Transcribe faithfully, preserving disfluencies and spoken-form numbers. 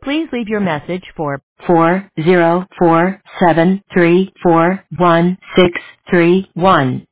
Please leave your message for four zero four seven three four one six three one.